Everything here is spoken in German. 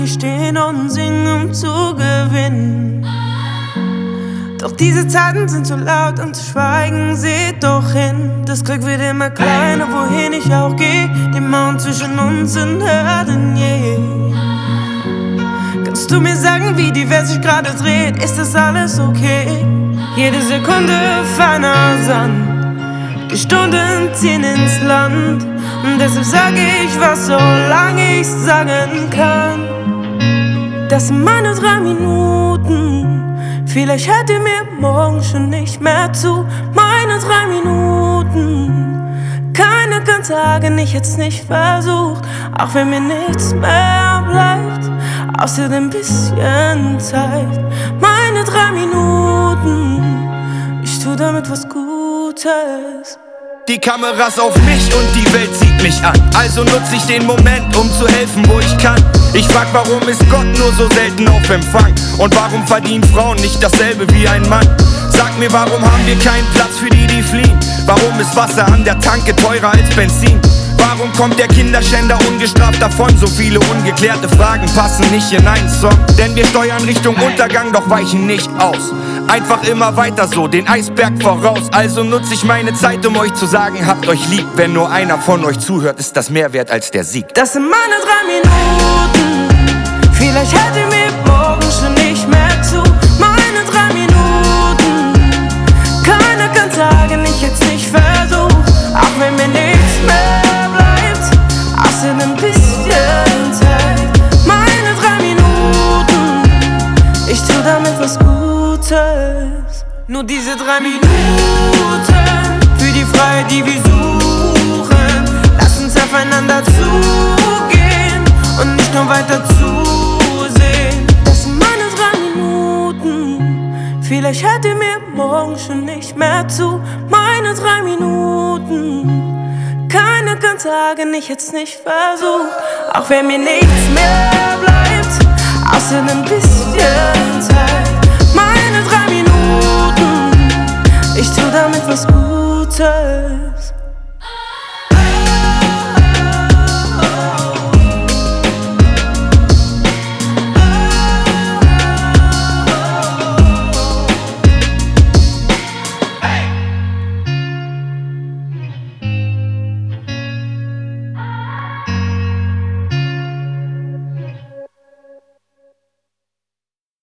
ich stehen und singen, um zu gewinnen. Doch diese Zeiten sind zu laut, um zu schweigen, seht doch hin. Das Glück wird immer kleiner, wohin ich auch geh. Die Mauern zwischen uns sind höher denn je. Kannst du mir sagen, wie die Welt sich gerade dreht? Ist das alles okay? Jede Sekunde feiner Sand, die Stunden ziehen ins Land. Und deshalb sag ich was, solange ich's sagen kann. Das sind meine 3 Minuten. Vielleicht hört ihr mir morgen schon nicht mehr zu. Meine 3 Minuten. Keiner kann sagen, ich hätt's nicht versucht. Auch wenn mir nichts mehr bleibt, außer dem bisschen Zeit. Meine 3 Minuten. Ich tu damit was Gutes. Die Kameras auf mich und die Welt sieht mich an. Also nutze ich den Moment, um zu helfen, wo ich kann. Ich frag, warum ist Gott nur so selten auf Empfang? Und warum verdienen Frauen nicht dasselbe wie ein Mann? Sag mir, warum haben wir keinen Platz für die, die fliehen? Warum ist Wasser an der Tanke teurer als Benzin? Warum kommt der Kinderschänder ungestraft davon? So viele ungeklärte Fragen passen nicht in einen Song. Denn wir steuern Richtung Untergang, doch weichen nicht aus. Einfach immer weiter so, den Eisberg voraus. Also nutze ich meine Zeit, um euch zu sagen, habt euch lieb. Wenn nur einer von euch zuhört, ist das mehr wert als der Sieg. Das sind meine 3 Minuten. Vielleicht hört ihr mir morgen schon nicht mehr zu. Meine 3 Minuten. Keiner kann sagen, ich hätt's nicht versucht. Auch wenn mir nichts mehr bleibt, außer ein bisschen Zeit. Meine 3 Minuten. Ich tu damit was Gutes. Nur diese 3 Minuten für die Freiheit, die wir suchen. Lass uns aufeinander zugehen und nicht nur weiter zusehen. Das sind meine 3 Minuten. Vielleicht hört ihr mir morgen schon nicht mehr zu. Meine 3 Minuten. Keiner kann sagen, ich hätt's nicht versucht. Auch wenn mir nichts mehr bleibt, außer ein bisschen Zeit. Meine 3 Minuten. Ich tu damit was Gutes.